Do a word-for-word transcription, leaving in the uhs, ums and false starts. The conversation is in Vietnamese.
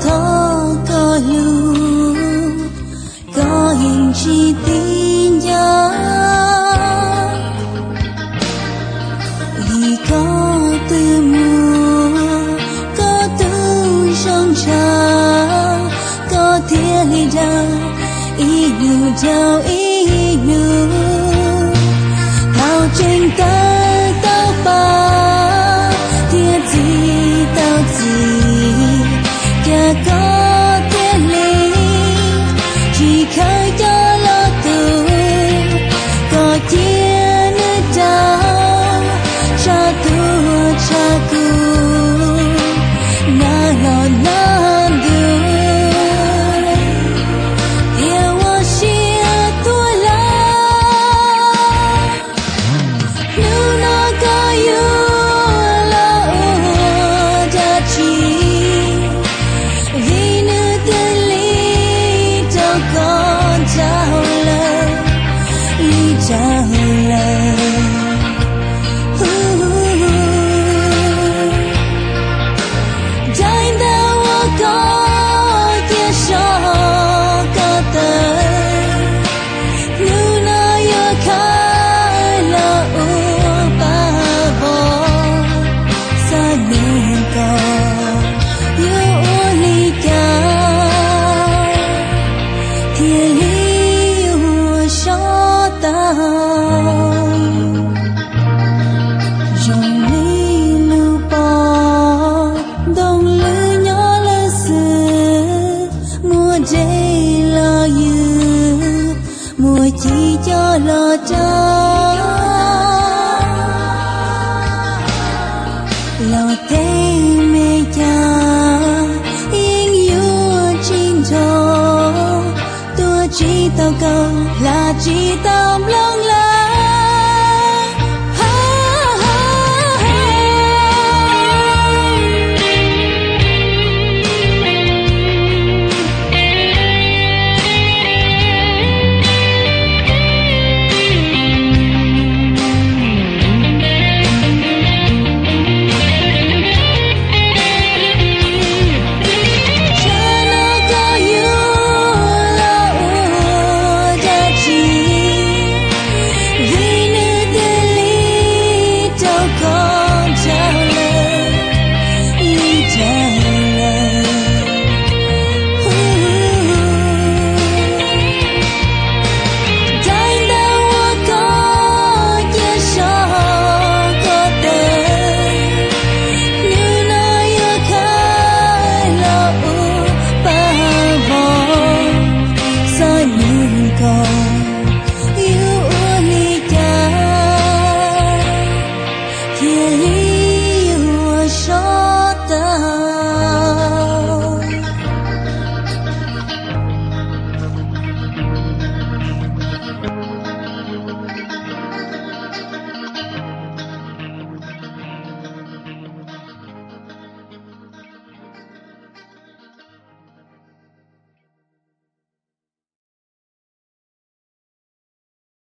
thơ có lưu có hình chi tin nhớ vì có từ mùa có từ sông trà có thiên lý đau ý nụ đau ý nụ thao trên tay tao ba thiên gì tao gì cả có thiên lý chỉ khơi cho lo từ có thiên đau cha tu cha cu na lo na du yêu我心多啦nu na có yêu lo đã chi vì nữ tên lý đâu có trao lời lý trao lời Dành đâu có kia so có tới nu na yêu khai lo u ba vô sa nên có yêu lý cao thiên lý yêu so ta dòng lý lưu bỏ đông lư nhỏ lơ sư mùa đây lo dư mùa chỉ cho lo cha lo thế mê cha yên yêu chín thô tua chỉ tao cầu là chỉ tao lòng